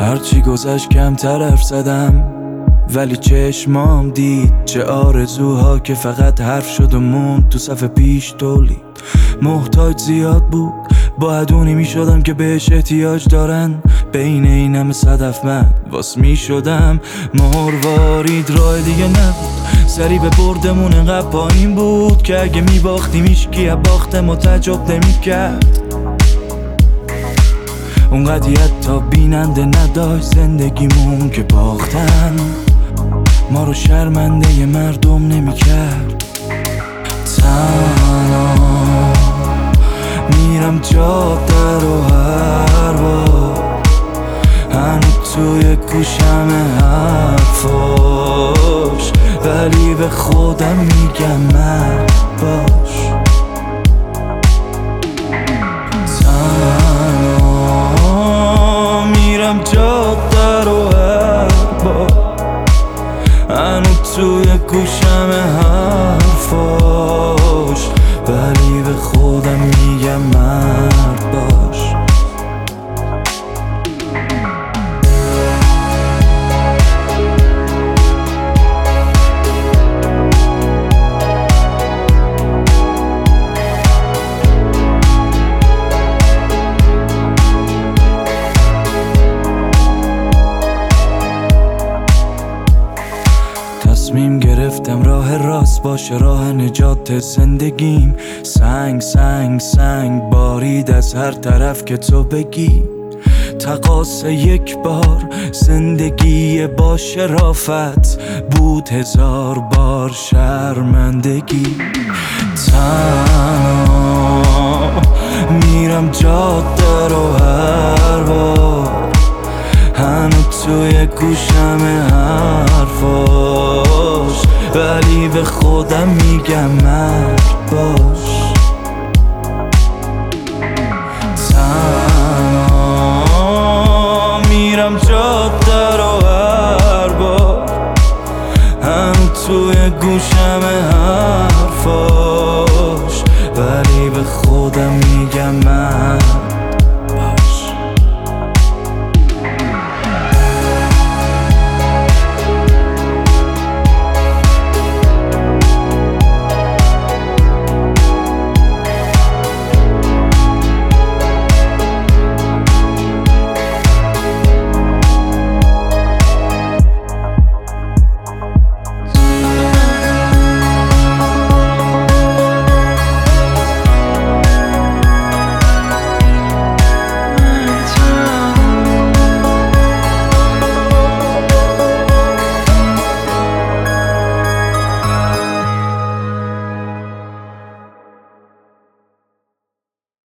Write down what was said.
هرچی گذشت کمتر حرف زدم، ولی چشمام دید چه آرزوها که فقط حرف شد و موند تو صف پیش تولید. محتاج زیاد بود، باید اونی می شدم که بهش احتیاج دارن. بین این همه صدف من واس می شدم. مروارید راه دیگه نبود، سری به بردمون انقدر پایین بود که اگه می باختیم ایشکی از باخت ما تعجب نمی کرد. اون قضیت تا بیننده نداشت زندگیمون که باختن ما رو شرمنده ی مردم نمی کرد. تنها میرم جاده رو هر بار، هنوز توی گوشم حرفاش، ولی به خودم میگم مرد باش. تنها میرم جاده رو هر بار، هنوز توی گوشم حرفاش، ولی به خودم میگم مرد باش. تصمیم گرفتم راه راست باشه راه نجات زندگیم. سنگ سنگ سنگ بارید از هر طرف که تو بگی. تقاص یک بار زندگی با شرافت بود 1000 بار شرمندگی. تنها میرم جاده رو هر بار، هنوز توی گوشم حرفاش، ولی به خودم میگم مرد باش.